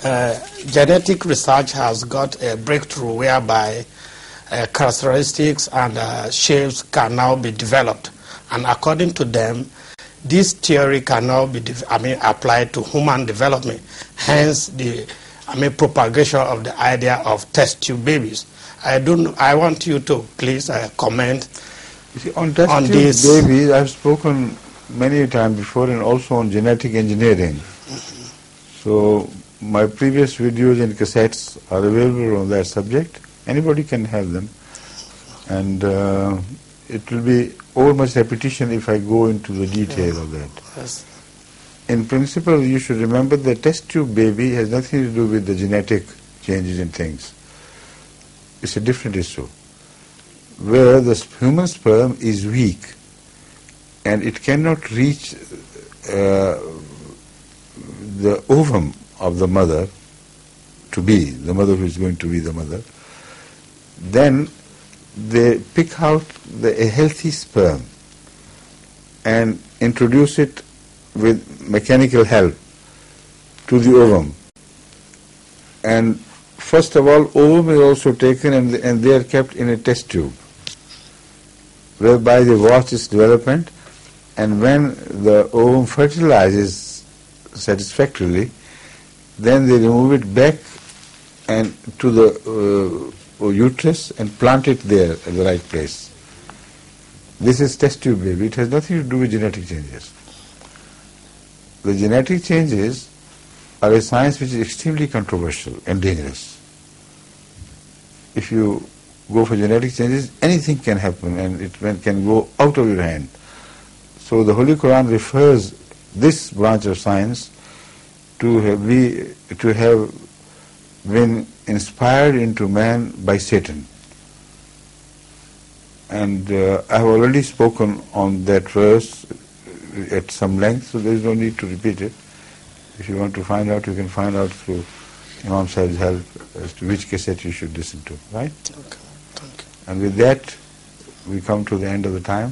genetic research has got a breakthrough whereby characteristics and shapes can now be developed. And according to them, this theory can now be applied to human development, hence the propagation of the idea of test tube babies. I want you to please comment on test tube this. Babies. I've spoken many times before, and also on genetic engineering. So my previous videos and cassettes are available on that subject. Anybody can have them, and it will be almost repetition if I go into the detail of that. Yes. In principle, you should remember the test tube baby has nothing to do with the genetic changes in things. It's a different issue, where the human sperm is weak and it cannot reach the ovum of the mother to be, the mother who is going to be the mother. Then they pick out a healthy sperm and introduce it with mechanical help to the ovum. And first of all, ovum is also taken and they are kept in a test tube, whereby they watch its development, and when the ovum fertilizes satisfactorily, then they remove it back and to the uterus and plant it there at the right place. This is test tube baby. It has nothing to do with genetic changes. The genetic changes are a science which is extremely controversial and dangerous. If you go for genetic changes, anything can happen and it can go out of your hand. So the Holy Quran refers this branch of science to have been inspired into man by Satan. And I have already spoken on that verse at some length, so there is no need to repeat it. If you want to find out, you can find out through Imam Sahib's help as to which cassette you should listen to, right? Okay, thank you. And with that, we come to the end of the time.